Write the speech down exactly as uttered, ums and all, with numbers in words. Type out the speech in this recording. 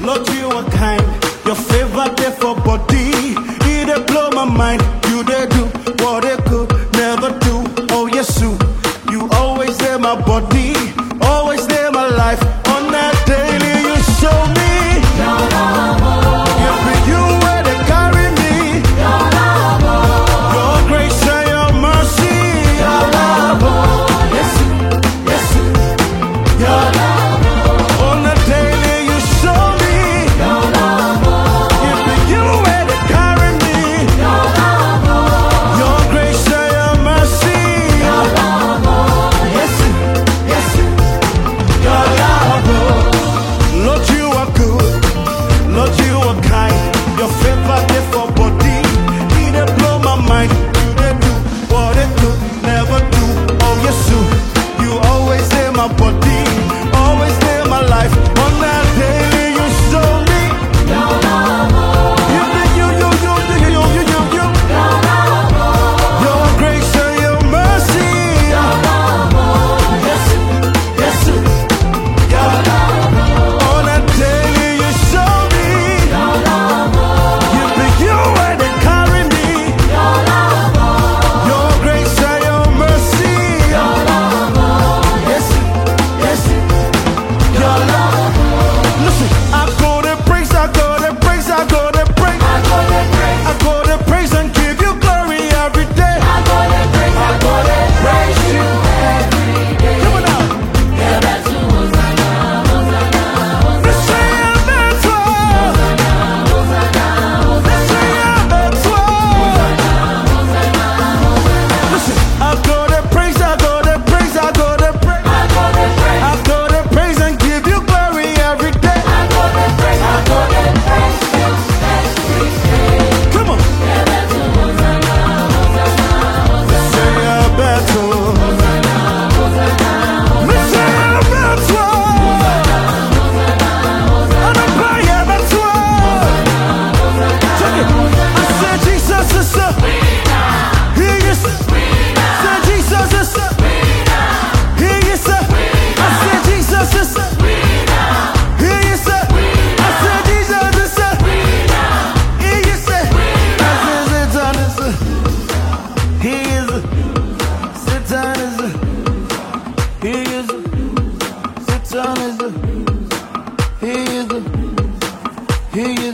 Lord, you are kind. Your favor there for body. It dey blow my mind. You dey do what they could never do. Oh yes, you. You always there my body. Always there my life. On that daily you show me. Your love, oh. It be you where they carry me. Your love, oh. Your grace and your mercy. Your love, oh. Yes, yes, Your love, oh. on the daily you show me. Your love, oh. It be you where they carry me. Your love, oh. Your grace and your mercy. Your love, oh. Yes, yes, your love. Lord, you are good. Lord, you are kind. Your favor there for body. It dey blow my mind. You dey do what they could never do. Oh yes, you. You always there my body. Always there my life. On that daily you show me. Your love, oh. You be you, you, you, you, you, you, you, you. Your love, oh. Your grace and your mercy. Your love, oh. Yes, yes, Your love, oh. on that daily you show me. Your love, oh. You be you where they carry me. Your love, oh. Your grace and your mercy. Your love, oh. Yes, yes, your love. Listen, I go to praise, I go to praise, I go to praise. I go to praise. I go to praise and give you glory every day. I go to praise. I go to praise you every day. Come on now. Yeah, that's who Hosanna, Hosanna, Hosanna. Let's say amen to all. Let's say amen to all. Listen, I go to praise, I go to praise, I go to praise. I go to praise. I go to praise and give you glory every day. I go to praise. I go to praise you every day. Come on. Yeah, that's who Hosanna, Hosanna, Hosanna. Say amen to all. Let's say amen to all. I don't buy amen to all. Check it. I said Jesus is a. He is. Said Jesus is a. He is a. I said Jesus is a. He is a. I said Jesus is a. He is a. I said Satan is a. He is a. Satan is a. He is a. Satan is a. He is a. He is